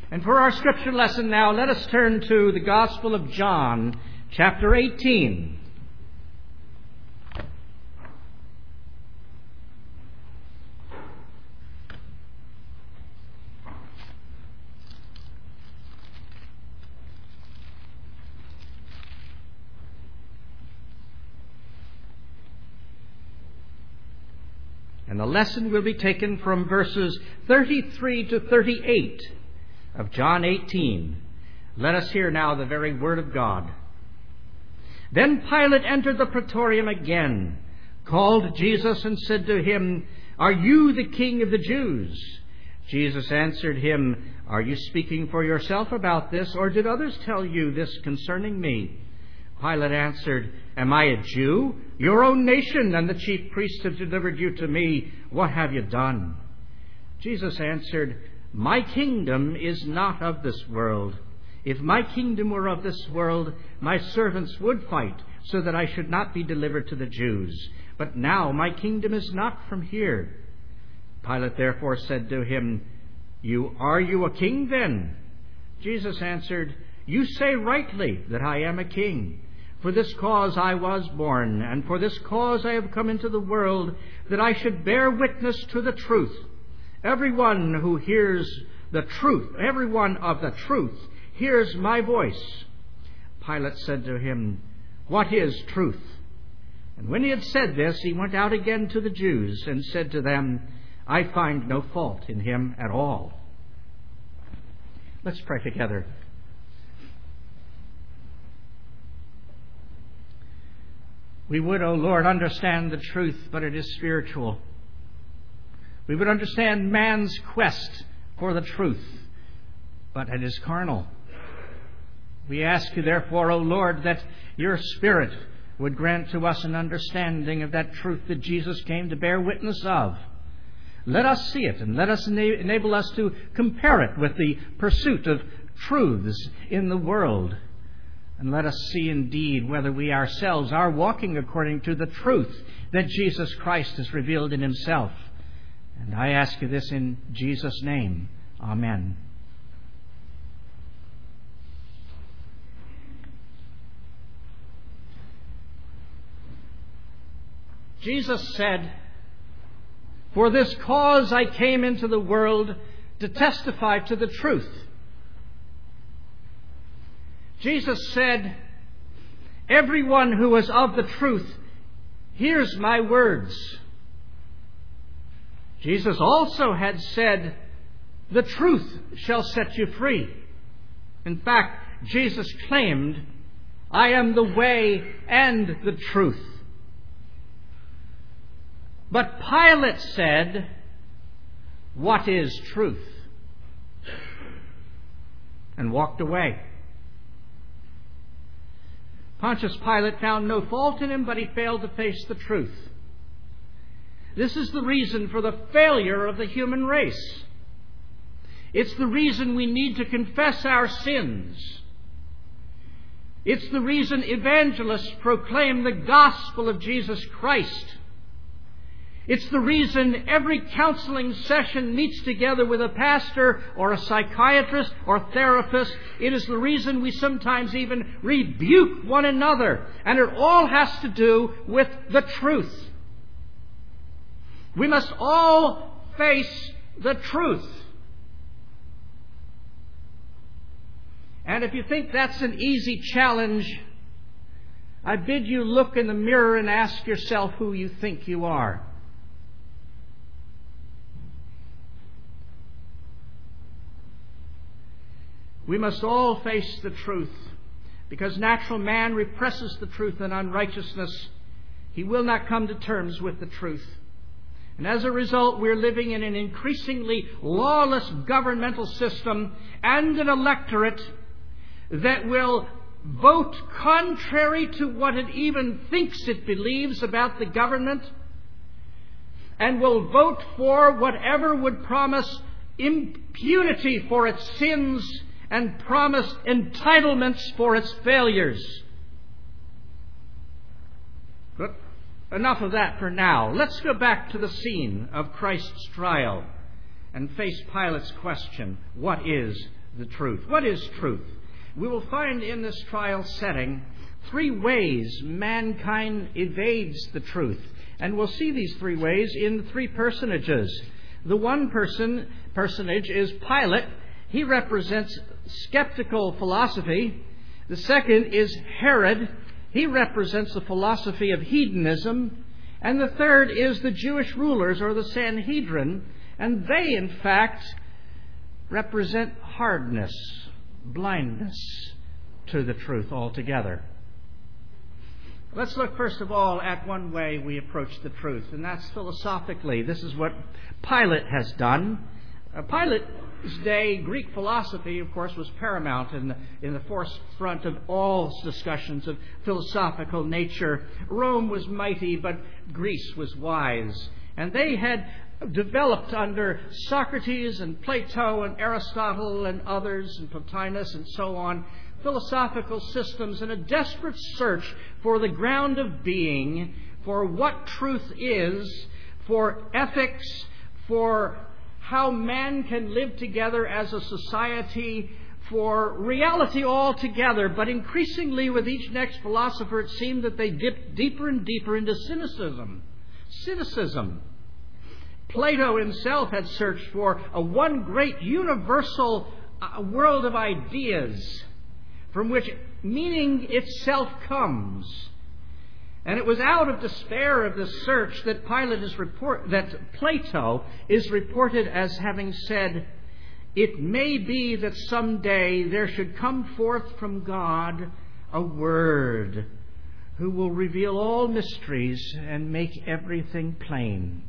And for our scripture lesson now, let us turn to the Gospel of John, chapter 18. And the lesson will be taken from verses 33 to 38 of John 18. Let us hear now the very word of God. Then Pilate entered the praetorium again, called Jesus, and said to him, "Are you the king of the Jews?" Jesus answered him, "Are you speaking for yourself about this, or did others tell you this concerning me?" Pilate answered, "Am I a Jew? Your own nation and the chief priests have delivered you to me. What have you done?" Jesus answered, "My kingdom is not of this world. If my kingdom were of this world, my servants would fight so that I should not be delivered to the Jews. But now my kingdom is not from here." Pilate therefore said to him, Are you a king then?" Jesus answered, "You say rightly that I am a king. For this cause I was born, and for this cause I have come into the world, that I should bear witness to the truth. Everyone who hears the truth, everyone of the truth, hears my voice." Pilate said to him, "What is truth?" And when he had said this, he went out again to the Jews and said to them, "I find no fault in him at all." Let's pray together. We would, O Lord, understand the truth, but it is spiritual. We would understand man's quest for the truth, but it is carnal. We ask you, therefore, O Lord, that your Spirit would grant to us an understanding of that truth that Jesus came to bear witness of. Let us see it, and let us enable us to compare it with the pursuit of truths in the world. And let us see indeed whether we ourselves are walking according to the truth that Jesus Christ has revealed in himself. And I ask you this in Jesus' name. Amen. Jesus said, "For this cause I came into the world, to testify to the truth." Jesus said, "Everyone who is of the truth hears my words." Jesus also had said, "The truth shall set you free." In fact, Jesus claimed, "I am the way and the truth." But Pilate said, "What is truth?" and walked away. Pontius Pilate found no fault in him, but he failed to face the truth. This is the reason for the failure of the human race. It's the reason we need to confess our sins. It's the reason evangelists proclaim the gospel of Jesus Christ. It's the reason every counseling session meets together with a pastor or a psychiatrist or therapist. It is the reason we sometimes even rebuke one another. And it all has to do with the truth. We must all face the truth. And if you think that's an easy challenge, I bid you look in the mirror and ask yourself who you think you are. We must all face the truth, because natural man represses the truth in unrighteousness. He will not come to terms with the truth. And as a result, we're living in an increasingly lawless governmental system and an electorate that will vote contrary to what it even thinks it believes about the government, and will vote for whatever would promise impunity for its sins and promised entitlements for its failures. But enough of that for now. Let's go back to the scene of Christ's trial and face Pilate's question, "What is the truth. What is truth? We will find in this trial setting three ways mankind evades the truth. And we'll see these three ways in the three personages. The one personage is Pilate. He represents skeptical philosophy. The second is Herod. He represents the philosophy of hedonism. And the third is the Jewish rulers, or the Sanhedrin. And they, in fact, represent hardness, blindness to the truth altogether. Let's look first of all at one way we approach the truth, and that's philosophically. This is what Pilate has done. Pilate's day, Greek philosophy, of course, was paramount in the forefront of all discussions of philosophical nature. Rome was mighty, but Greece was wise. And they had developed under Socrates and Plato and Aristotle and others, and Plotinus and so on, philosophical systems in a desperate search for the ground of being, for what truth is, for ethics, for how man can live together as a society, for reality altogether. But increasingly with each next philosopher, it seemed that they dipped deeper and deeper into cynicism. Plato himself had searched for a one great universal world of ideas from which meaning itself comes. And it was out of despair of this search that Plato is reported as having said, "It may be that someday there should come forth from God a Word who will reveal all mysteries and make everything plain."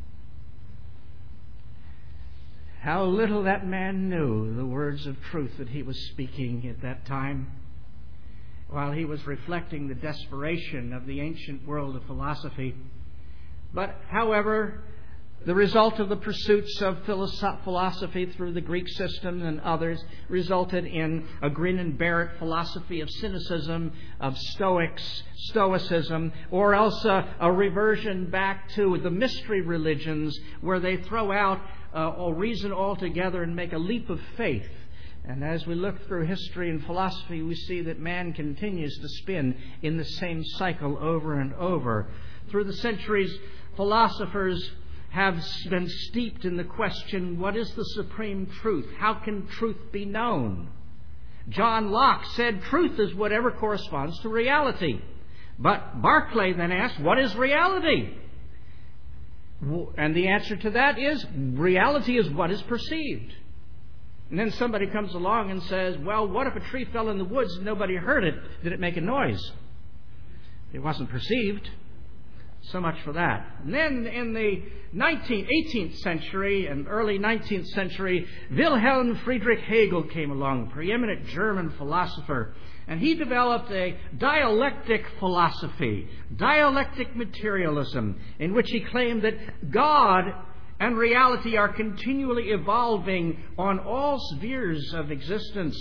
How little that man knew the words of truth that he was speaking at that time, while he was reflecting the desperation of the ancient world of philosophy. But, however, the result of the pursuits of philosophy through the Greek system and others resulted in a grin and bear it philosophy of cynicism, of stoicism, or else a reversion back to the mystery religions where they throw out reason altogether and make a leap of faith. And as we look through history and philosophy, we see that man continues to spin in the same cycle over and over. Through the centuries, philosophers have been steeped in the question, what is the supreme truth? How can truth be known? John Locke said truth is whatever corresponds to reality. But Berkeley then asked, what is reality? And the answer to that is, reality is what is perceived. And then somebody comes along and says, well, what if a tree fell in the woods and nobody heard it? Did it make a noise? It wasn't perceived. So much for that. And then in the 18th century and early 19th century, Wilhelm Friedrich Hegel came along, a preeminent German philosopher. And he developed a dialectic philosophy, dialectic materialism, in which he claimed that God and reality are continually evolving on all spheres of existence.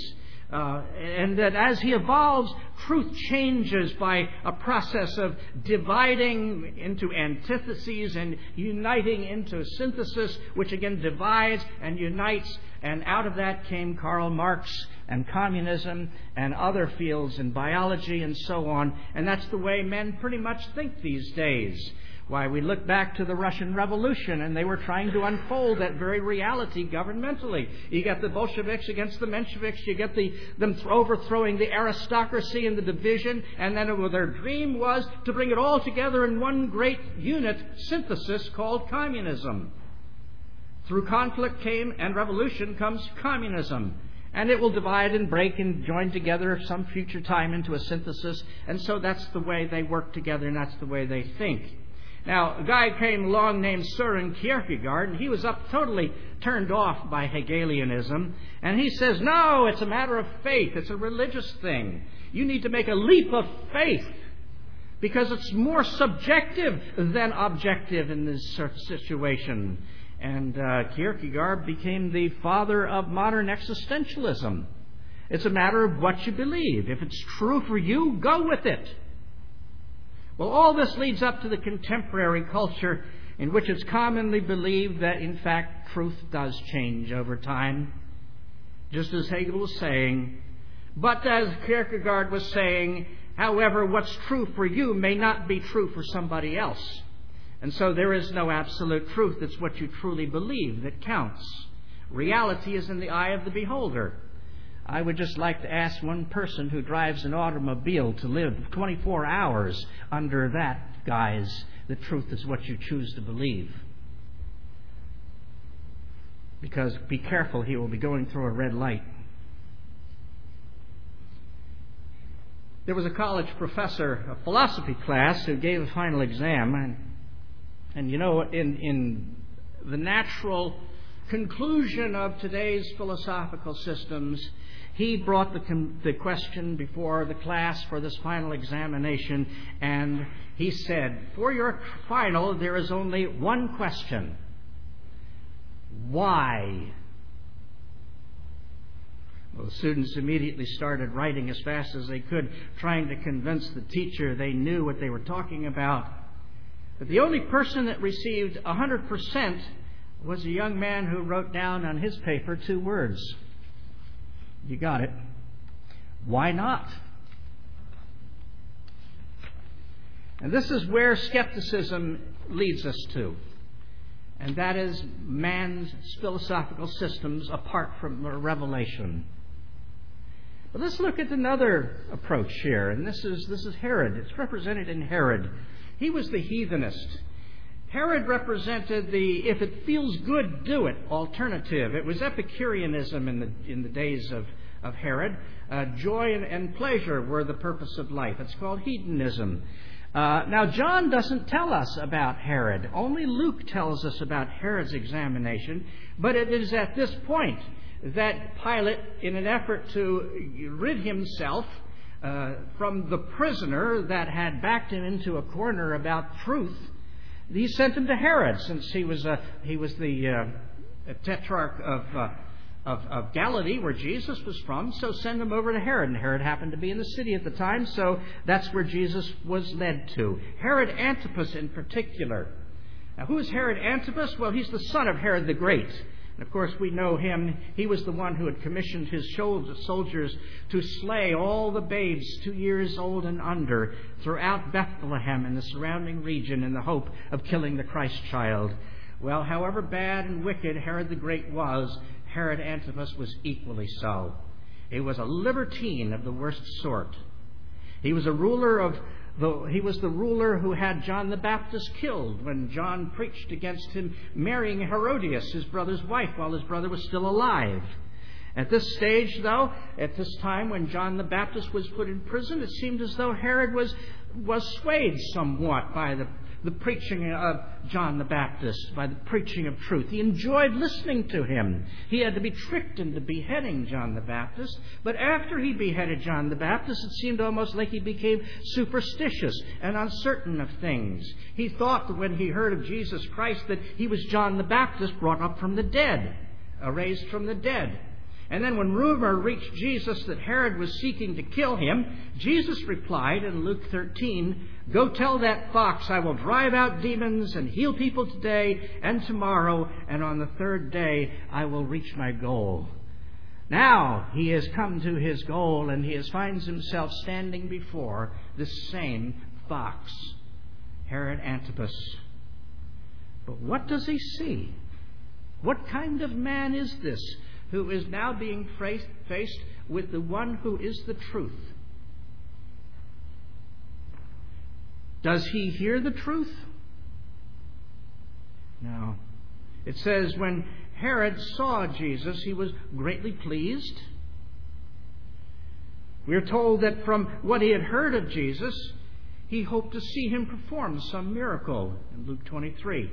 And that as he evolves, truth changes by a process of dividing into antitheses and uniting into synthesis, which again divides and unites. And out of that came Karl Marx and communism and other fields in biology and so on. And that's the way men pretty much think these days. Why, we look back to the Russian Revolution, and they were trying to unfold that very reality governmentally. You get the Bolsheviks against the Mensheviks, you get them overthrowing the aristocracy and the division, and then their dream was to bring it all together in one great unit synthesis called communism. Through conflict and revolution comes communism. And it will divide and break and join together at some future time into a synthesis. And so that's the way they work together, and that's the way they think. Now, a guy came along named Søren Kierkegaard, and he was totally turned off by Hegelianism. And he says, no, it's a matter of faith. It's a religious thing. You need to make a leap of faith because it's more subjective than objective in this sort of situation. And Kierkegaard became the father of modern existentialism. It's a matter of what you believe. If it's true for you, go with it. Well, all this leads up to the contemporary culture in which it's commonly believed that, in fact, truth does change over time. Just as Hegel was saying, but as Kierkegaard was saying, however, what's true for you may not be true for somebody else. And so there is no absolute truth. It's what you truly believe that counts. Reality is in the eye of the beholder. I would just like to ask one person who drives an automobile to live 24 hours under that guise. The truth is what you choose to believe. Because be careful, he will be going through a red light. There was a college professor, a philosophy class, who gave a final exam. And you know, in the natural conclusion of today's philosophical systems, he brought the question before the class for this final examination, and he said, for your final, there is only one question. Why? Well, the students immediately started writing as fast as they could, trying to convince the teacher they knew what they were talking about. But the only person that received 100% was a young man who wrote down on his paper 2 words. You got it. Why not? And this is where skepticism leads us to. And that is man's philosophical systems apart from the revelation. But let's look at another approach here. And this is Herod. It's represented in Herod. He was the heathenist. Herod represented the if it feels good, do it alternative. It was Epicureanism in the days of Herod. Joy and pleasure were the purpose of life. It's called hedonism. Now, John doesn't tell us about Herod. Only Luke tells us about Herod's examination. But it is at this point that Pilate, in an effort to rid himself from the prisoner that had backed him into a corner about truth, he sent him to Herod, since he was the tetrarch of Galilee, where Jesus was from. So send him over to Herod. And Herod happened to be in the city at the time, so that's where Jesus was led to. Herod Antipas in particular. Now, who is Herod Antipas? Well, he's the son of Herod the Great. And of course, we know him. He was the one who had commissioned his soldiers to slay all the babes 2 years old and under throughout Bethlehem and the surrounding region in the hope of killing the Christ child. Well, however bad and wicked Herod the Great was, Herod Antipas was equally so. He was a libertine of the worst sort. He was the ruler who had John the Baptist killed when John preached against him marrying Herodias, his brother's wife, while his brother was still alive. At this stage, though, at this time when John the Baptist was put in prison, it seemed as though Herod was swayed somewhat by the preaching of John the Baptist, by the preaching of truth. He enjoyed listening to him. He had to be tricked into beheading John the Baptist. But after he beheaded John the Baptist, it seemed almost like he became superstitious and uncertain of things. He thought that when he heard of Jesus Christ that he was John the Baptist brought up from the dead, raised from the dead. And then when rumor reached Jesus that Herod was seeking to kill him, Jesus replied in Luke 13, "Go tell that fox, I will drive out demons and heal people today and tomorrow, and on the 3rd day I will reach my goal." Now he has come to his goal, and he finds himself standing before this same fox, Herod Antipas. But what does he see? What kind of man is this who is now being faced with the one who is the truth? Does he hear the truth? No. It says when Herod saw Jesus, he was greatly pleased. We are told that from what he had heard of Jesus, he hoped to see him perform some miracle in Luke 23.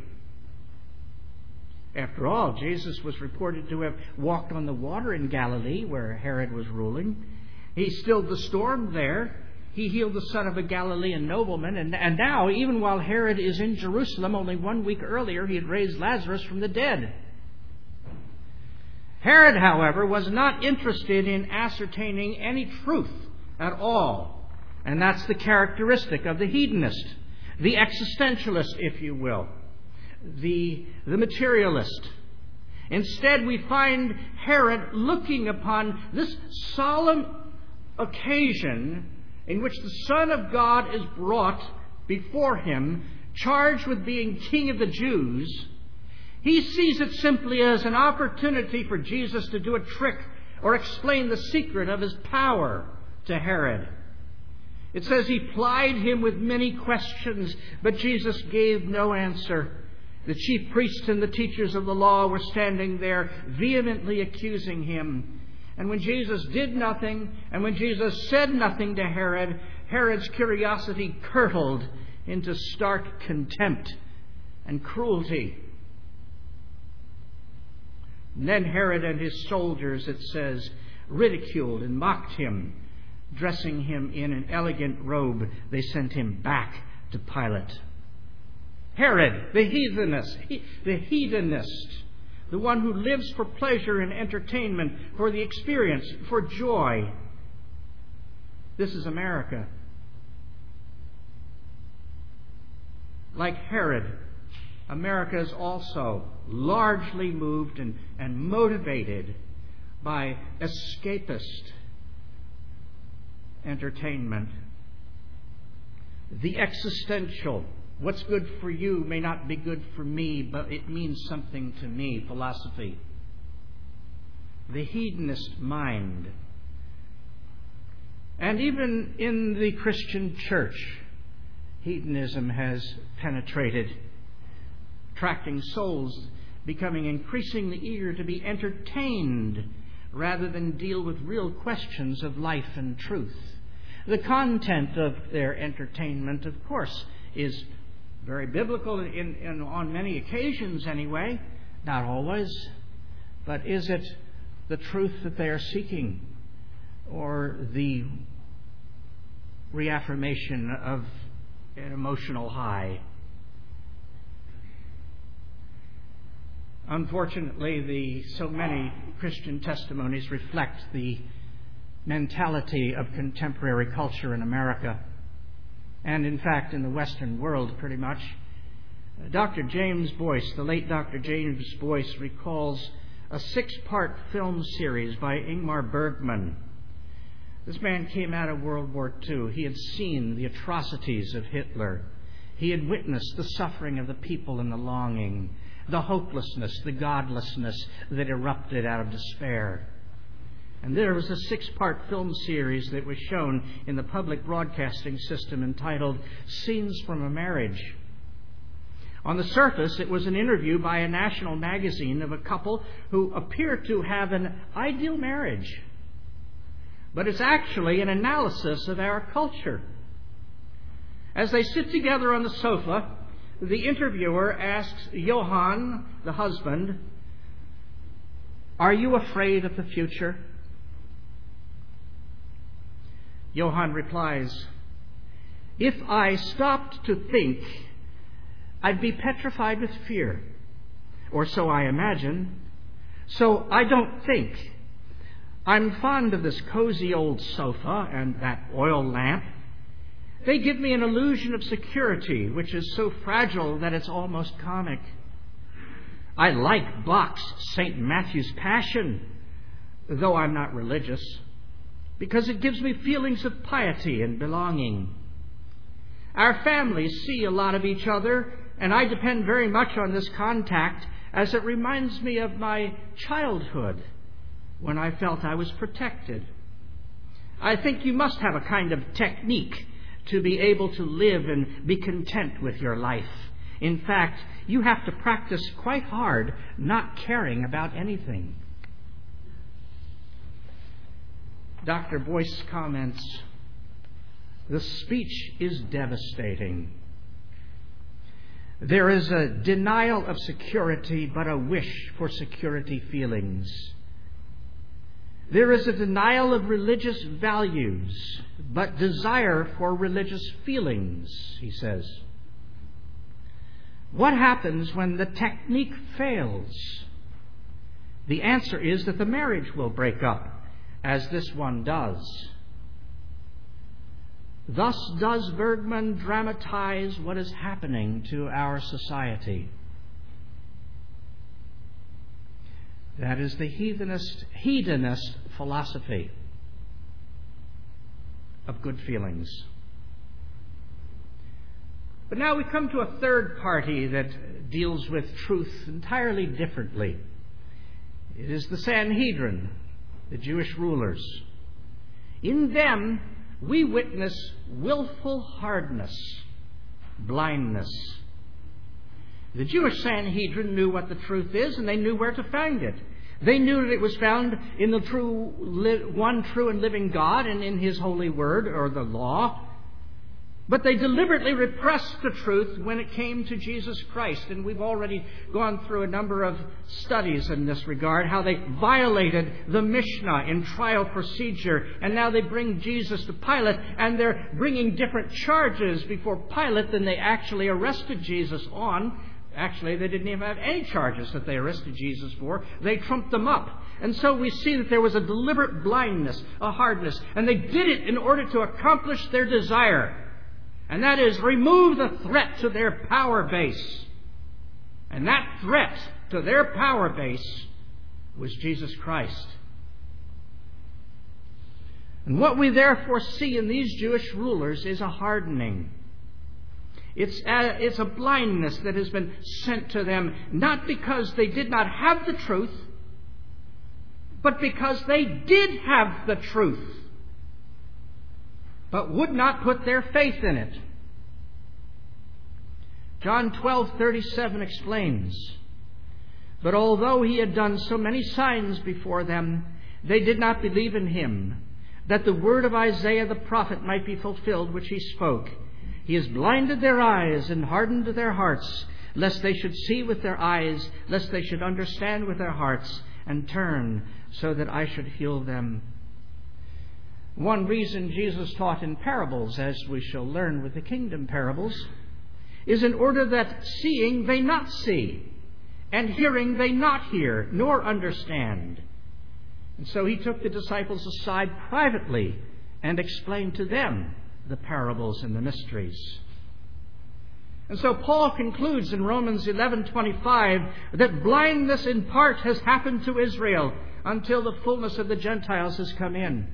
After all, Jesus was reported to have walked on the water in Galilee, where Herod was ruling. He stilled the storm there. He healed the son of a Galilean nobleman. And now, even while Herod is in Jerusalem, only 1 week earlier, he had raised Lazarus from the dead. Herod, however, was not interested in ascertaining any truth at all. And that's the characteristic of the hedonist, the existentialist, if you will. The materialist. Instead, we find Herod looking upon this solemn occasion in which the Son of God is brought before him, charged with being King of the Jews. He sees it simply as an opportunity for Jesus to do a trick or explain the secret of his power to Herod. It says he plied him with many questions, but Jesus gave no answer. The chief priests and the teachers of the law were standing there vehemently accusing him. And when Jesus did nothing, and when Jesus said nothing to Herod, Herod's curiosity curdled into stark contempt and cruelty. And then Herod and his soldiers, it says, ridiculed and mocked him. Dressing him in an elegant robe, they sent him back to Pilate. Herod, the hedonist, the one who lives for pleasure and entertainment, for the experience, for joy. This is America. Like Herod, America is also largely moved and motivated by escapist entertainment. The existential, what's good for you may not be good for me, but it means something to me, philosophy. The hedonist mind. And even in the Christian church, hedonism has penetrated, attracting souls, becoming increasingly eager to be entertained rather than deal with real questions of life and truth. The content of their entertainment, of course, is very biblical on many occasions anyway, not always. But is it the truth that they are seeking, or the reaffirmation of an emotional high? Unfortunately, so many Christian testimonies reflect the mentality of contemporary culture in America, and in fact in the Western world pretty much. Dr. James Boyce, the late Dr. James Boyce, recalls a 6-part film series by Ingmar Bergman. This man came out of World War II. He had seen the atrocities of Hitler. He had witnessed the suffering of the people and the longing, the hopelessness, the godlessness that erupted out of despair. And there was a 6-part film series that was shown in the public broadcasting system entitled Scenes from a Marriage. On the surface, it was an interview by a national magazine of a couple who appeared to have an ideal marriage. But it's actually an analysis of our culture. As they sit together on the sofa, the interviewer asks Johann, the husband, "Are you afraid of the future?" Johann replies, "If I stopped to think, I'd be petrified with fear. Or so I imagine. So I don't think. I'm fond of this cozy old sofa and that oil lamp. They give me an illusion of security, which is so fragile that it's almost comic. I like Bach's St. Matthew's Passion, though I'm not religious, because it gives me feelings of piety and belonging. Our families see a lot of each other, and I depend very much on this contact, as it reminds me of my childhood, when I felt I was protected. I think you must have a kind of technique to be able to live and be content with your life. In fact, you have to practice quite hard not caring about anything." Dr. Boyce comments, "The speech is devastating. There is a denial of security, but a wish for security feelings. There is a denial of religious values, but desire for religious feelings," he says. What happens when the technique fails? The answer is that the marriage will break up, as this one does. Thus does Bergman dramatize what is happening to our society. That is the hedonist philosophy of good feelings. But now we come to a third party that deals with truth entirely differently. It is the Sanhedrin, the Jewish rulers. In them, we witness willful hardness, blindness. The Jewish Sanhedrin knew what the truth is, and they knew where to find it. They knew that it was found in the one true and living God and in His holy word, or the law. But they deliberately repressed the truth when it came to Jesus Christ. And we've already gone through a number of studies in this regard, how they violated the Mishnah in trial procedure. And now they bring Jesus to Pilate, and they're bringing different charges before Pilate than they actually arrested Jesus on. Actually, they didn't even have any charges that they arrested Jesus for. They trumped them up. And so we see that there was a deliberate blindness, a hardness. And they did it in order to accomplish their desire. And that is, remove the threat to their power base. And that threat to their power base was Jesus Christ. And what we therefore see in these Jewish rulers is a hardening. It's a blindness that has been sent to them, not because they did not have the truth, but because they did have the truth, but would not put their faith in it. John 12:37 explains, "But although He had done so many signs before them, they did not believe in Him, that the word of Isaiah the prophet might be fulfilled, which he spoke. He has blinded their eyes and hardened their hearts, lest they should see with their eyes, lest they should understand with their hearts, and turn, so that I should heal them." One reason Jesus taught in parables, as we shall learn with the kingdom parables, is in order that seeing they not see, and hearing they not hear, nor understand. And so He took the disciples aside privately and explained to them the parables and the mysteries. And so Paul concludes in Romans 11:25 that blindness in part has happened to Israel until the fullness of the Gentiles has come in.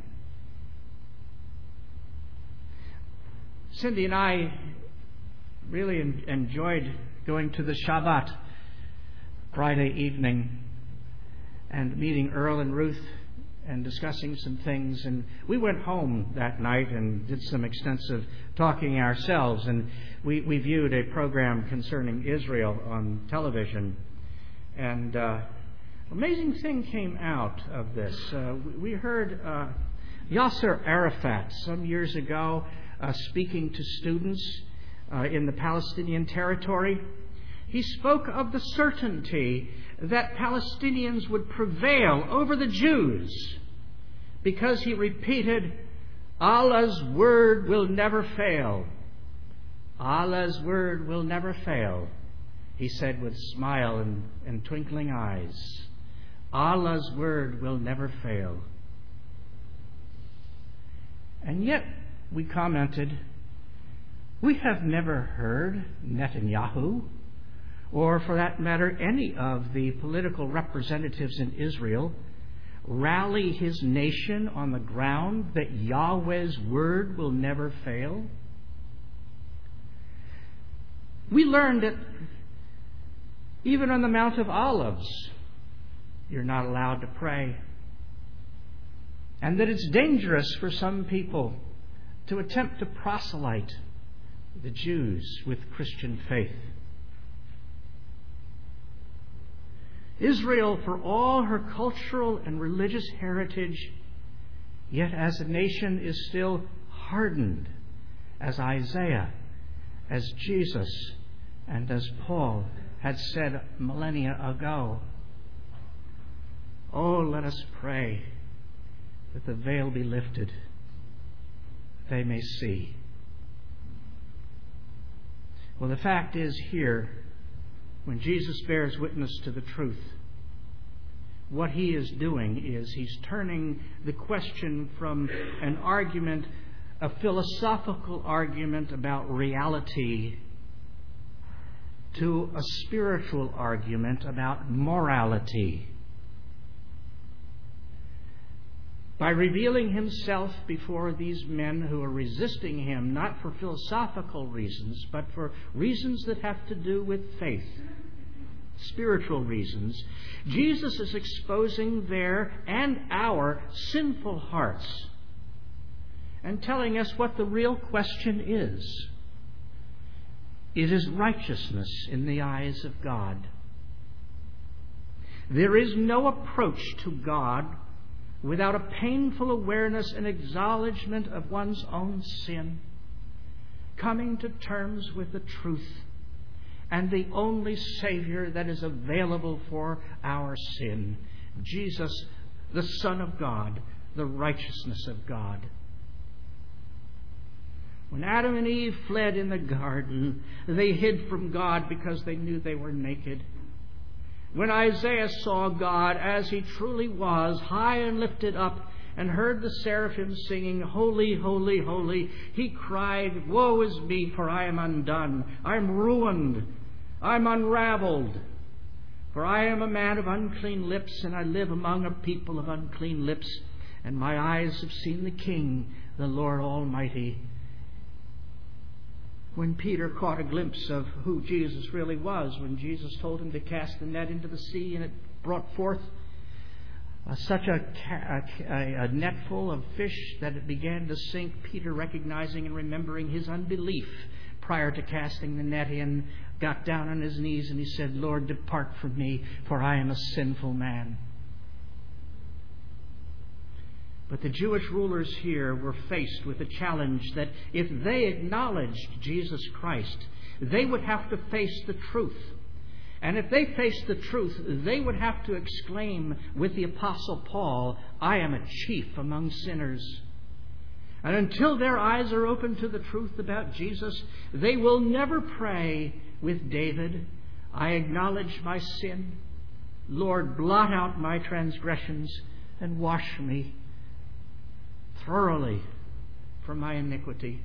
Cindy and I really enjoyed going to the Shabbat Friday evening and meeting Earl and Ruth and discussing some things. And we went home that night and did some extensive talking ourselves. And we viewed a program concerning Israel on television. And amazing thing came out of this. We heard Yasser Arafat some years ago speaking to students in the Palestinian territory. He spoke of the certainty that Palestinians would prevail over the Jews because he repeated, Allah's word will never fail. Allah's word will never fail, he said with smile and twinkling eyes. Allah's word will never fail. And yet, we commented, we have never heard Netanyahu, or for that matter, any of the political representatives in Israel, rally his nation on the ground that Yahweh's word will never fail. We learned that even on the Mount of Olives, you're not allowed to pray. And that it's dangerous for some people to attempt to proselyte the Jews with Christian faith. Israel, for all her cultural and religious heritage, yet as a nation is still hardened, as Isaiah, as Jesus, and as Paul had said millennia ago. Oh, let us pray that the veil be lifted, that they may see. Well, the fact is here, when Jesus bears witness to the truth, what He is doing is He's turning the question from an argument, a philosophical argument about reality, to a spiritual argument about morality. by revealing himself before these men who are resisting him, not for philosophical reasons, but for reasons that have to do with faith, spiritual reasons. Jesus is exposing their and our sinful hearts and telling us what the real question is. It is righteousness in the eyes of God. There is no approach to God without a painful awareness and acknowledgement of one's own sin, coming to terms with the truth and the only Savior that is available for our sin, Jesus, the Son of God, the righteousness of God. When Adam and Eve fled in the garden, they hid from God because they knew they were naked. When Isaiah saw God as He truly was, high and lifted up, and heard the seraphim singing, "Holy, holy, holy," he cried, "Woe is me, for I am undone. I'm ruined. I'm unraveled. For I am a man of unclean lips, and I live among a people of unclean lips. And my eyes have seen the King, the Lord Almighty." When Peter caught a glimpse of who Jesus really was, when Jesus told him to cast the net into the sea and it brought forth such a net full of fish that it began to sink, Peter, recognizing and remembering his unbelief prior to casting the net in, got down on his knees and he said, "Lord, depart from me, for I am a sinful man." But the Jewish rulers here were faced with a challenge that if they acknowledged Jesus Christ, they would have to face the truth. And if they faced the truth, they would have to exclaim with the Apostle Paul, "I am a chief among sinners." And until their eyes are open to the truth about Jesus, they will never pray with David, "I acknowledge my sin. Lord, blot out my transgressions and wash me thoroughly from my iniquity."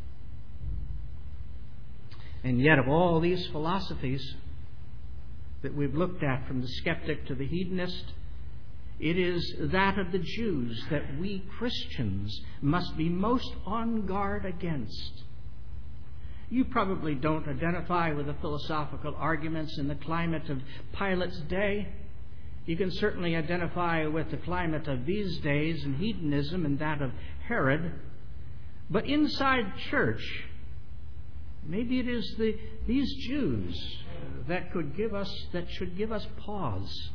And yet, of all these philosophies that we've looked at, from the skeptic to the hedonist, it is that of the Jews that we Christians must be most on guard against. You probably don't identify with the philosophical arguments in the climate of Pilate's day. You can certainly identify with the climate of these days and hedonism and that of Herod. But inside church, maybe it is these Jews that should give us pause.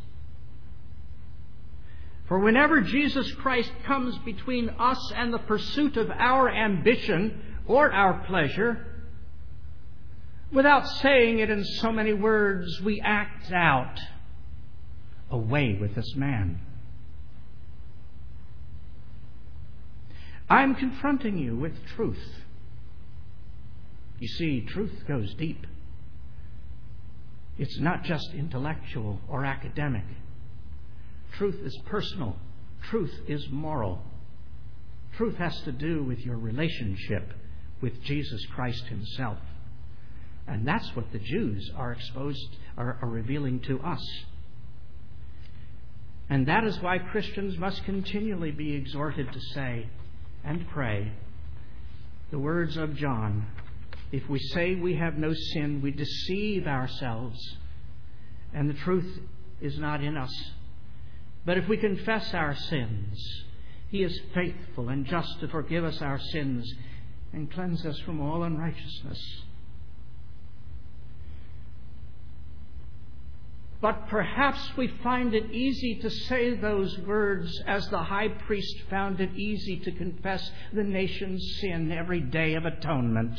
For whenever Jesus Christ comes between us and the pursuit of our ambition or our pleasure, without saying it in so many words, we act out, "Away with this man." I'm confronting you with truth. You see, truth goes deep. It's not just intellectual or academic. Truth is personal. Truth is moral. Truth has to do with your relationship with Jesus Christ Himself. And that's what the Jews are revealing to us. And that is why Christians must continually be exhorted to say and pray the words of John, "If we say we have no sin, we deceive ourselves, and the truth is not in us. But if we confess our sins, He is faithful and just to forgive us our sins and cleanse us from all unrighteousness." But perhaps we find it easy to say those words as the high priest found it easy to confess the nation's sin every day of atonement.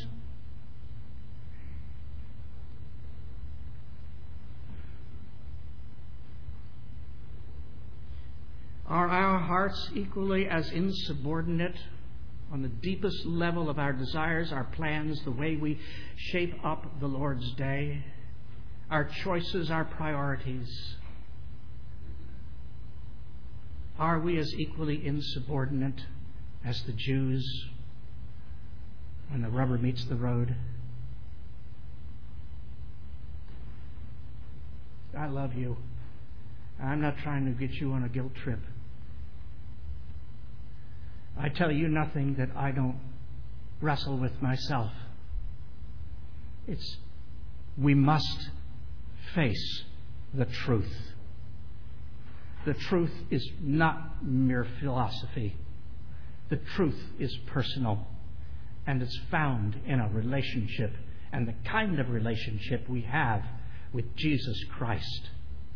Are our hearts equally as insubordinate on the deepest level of our desires, our plans, the way we shape up the Lord's day? Our choices, our priorities. Are we as equally insubordinate as the Jews when the rubber meets the road? I love you. I'm not trying to get you on a guilt trip. I tell you nothing that I don't wrestle with myself. We must face the truth. The truth is not mere philosophy. The truth is personal, and it's found in a relationship, and the kind of relationship we have with Jesus Christ.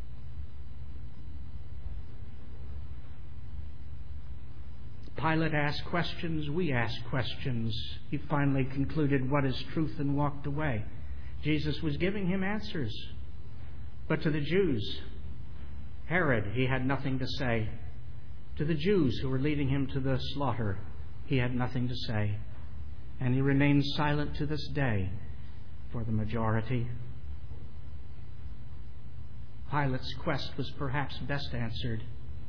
Pilate asked questions, we ask questions. He finally concluded what is truth and walked away. Jesus was giving him answers. But to the Jews, Herod, he had nothing to say. To the Jews who were leading him to the slaughter, he had nothing to say. And he remains silent to this day for the majority. Pilate's quest was perhaps best answered.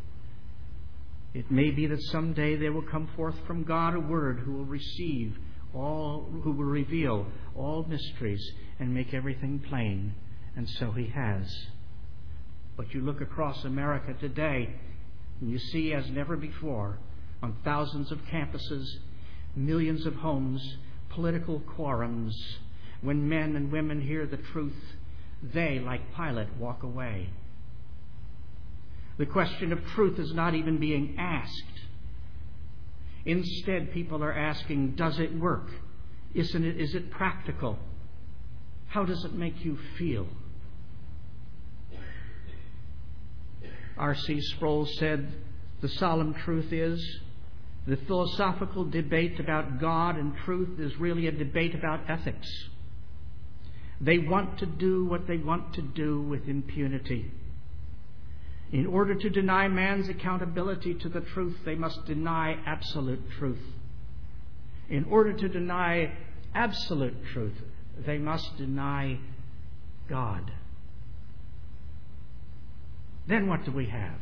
It may be that someday there will come forth from God a word who will reveal all mysteries and make everything plain. And so he has. But you look across America today, and you see, as never before, on thousands of campuses, millions of homes, political quorums, when men and women hear the truth, they, like Pilate, walk away. The question of truth is not even being asked. Instead, people are asking, does it work? Is it practical? How does it make you feel? R.C. Sproul said, the solemn truth is, the philosophical debate about God and truth is really a debate about ethics. They want to do what they want to do with impunity. In order to deny man's accountability to the truth, they must deny absolute truth. In order to deny absolute truth, they must deny God. Then what do we have?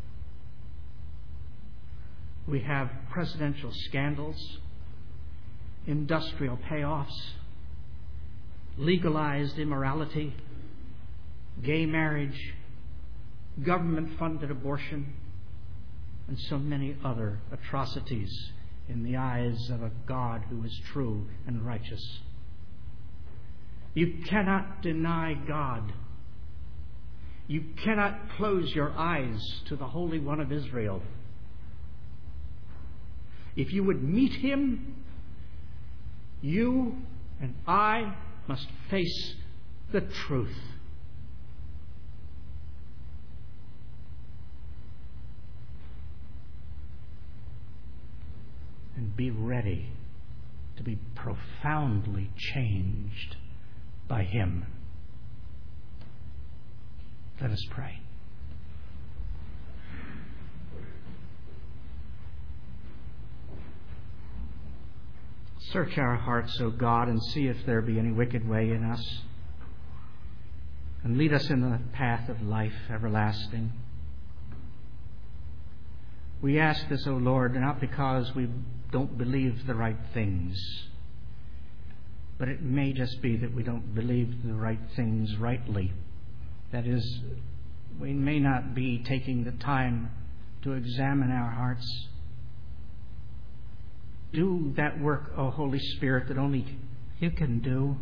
We have presidential scandals, industrial payoffs, legalized immorality, gay marriage, government-funded abortion, and so many other atrocities in the eyes of a God who is true and righteous. You cannot deny God. You cannot close your eyes to the Holy One of Israel. If you would meet Him, you and I must face the truth. And be ready to be profoundly changed by Him. Let us pray. Search our hearts, O God, and see if there be any wicked way in us, and lead us in the path of life everlasting. We ask this, O Lord, not because we don't believe the right things, but it may just be that we don't believe the right things rightly. That is, we may not be taking the time to examine our hearts. Do that work, O Holy Spirit, that only You can do.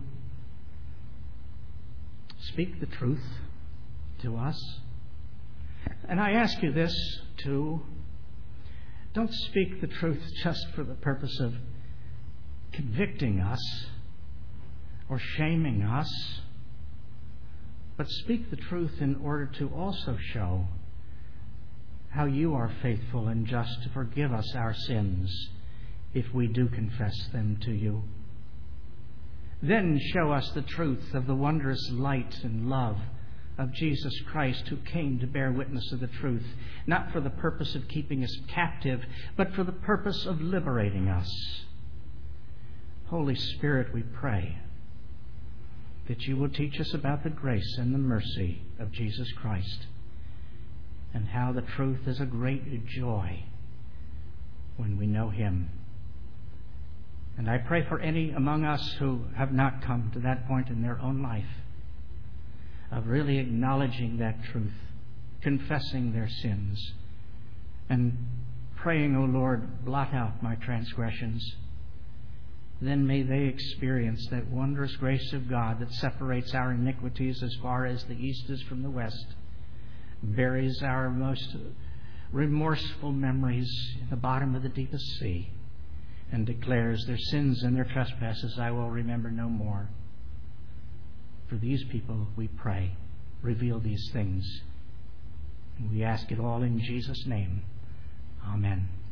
Speak the truth to us. And I ask You this, too. Don't speak the truth just for the purpose of convicting us or shaming us, but speak the truth in order to also show how You are faithful and just to forgive us our sins if we do confess them to You. Then show us the truth of the wondrous light and love of Jesus Christ, who came to bear witness of the truth, not for the purpose of keeping us captive, but for the purpose of liberating us. Holy Spirit, we pray that You will teach us about the grace and the mercy of Jesus Christ, and how the truth is a great joy when we know Him. And I pray for any among us who have not come to that point in their own life of really acknowledging that truth, confessing their sins, and praying, O Lord, blot out my transgressions. Then may they experience that wondrous grace of God that separates our iniquities as far as the east is from the west, buries our most remorseful memories in the bottom of the deepest sea, and declares their sins and their trespasses I will remember no more. For these people we pray, reveal these things. And we ask it all in Jesus' name. Amen.